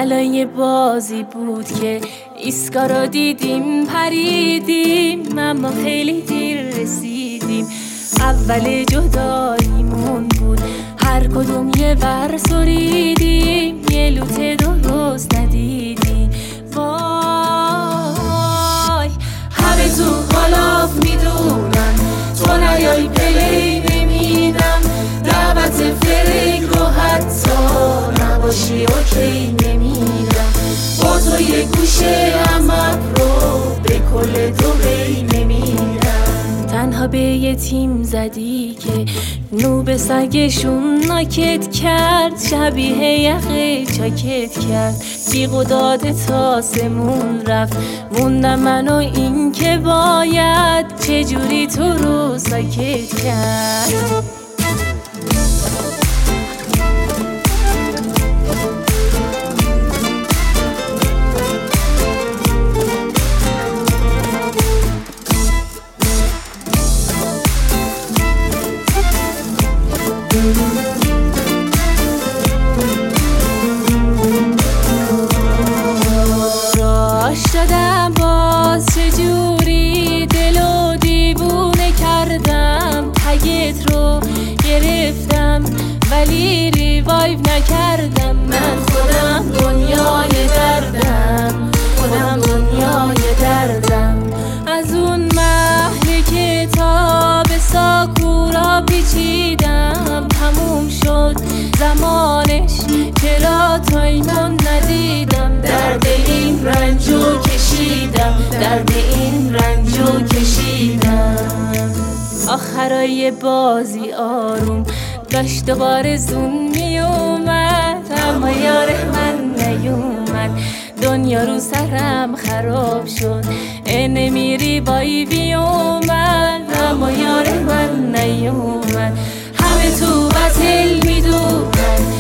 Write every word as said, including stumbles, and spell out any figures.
بلای بازی بود که ایسکا را دیدیم پریدیم، اما خیلی دیر رسیدیم. اول جداییمون بود هر کدوم یه ور سریدیم، یه لوته درست ندیدیم. وای همه تو غلاف میدونن تو نیای پلی نمیدم، دعوت فرنگ رو حتی نباشی اوکی نمیدم. با تو یه گوشه امپ رو به کل دوبی نمیدم. تنها به یه تیم زدی که نوب سگشون ناکت کرد، شبیه یخه چاکت کرد. جیغ و داده تاسمون رفت، موندم من و این که باید چجوری تو رو ساکت کرد. راش دادم باز چجوری دل و دیوونه کردم، تگت رو گرفتم ولی ریوایو نکردم. من خودم دنیای دردم، خودم دنیای دردم. از اون محل کتاب ساکورا پیچیدم، تموم شد زمانش چرا تایمون ندیدم. درد این رنجو کشیدم، درد این رنجو کشیدم. آخرای بازی آروم داشت دوباره زون می اومد، اما یار من نیومد. دنیا رو سرم خراب شد، نمیری بایی بی اومد، اما یار من نیومد. همه تو بطل میدونن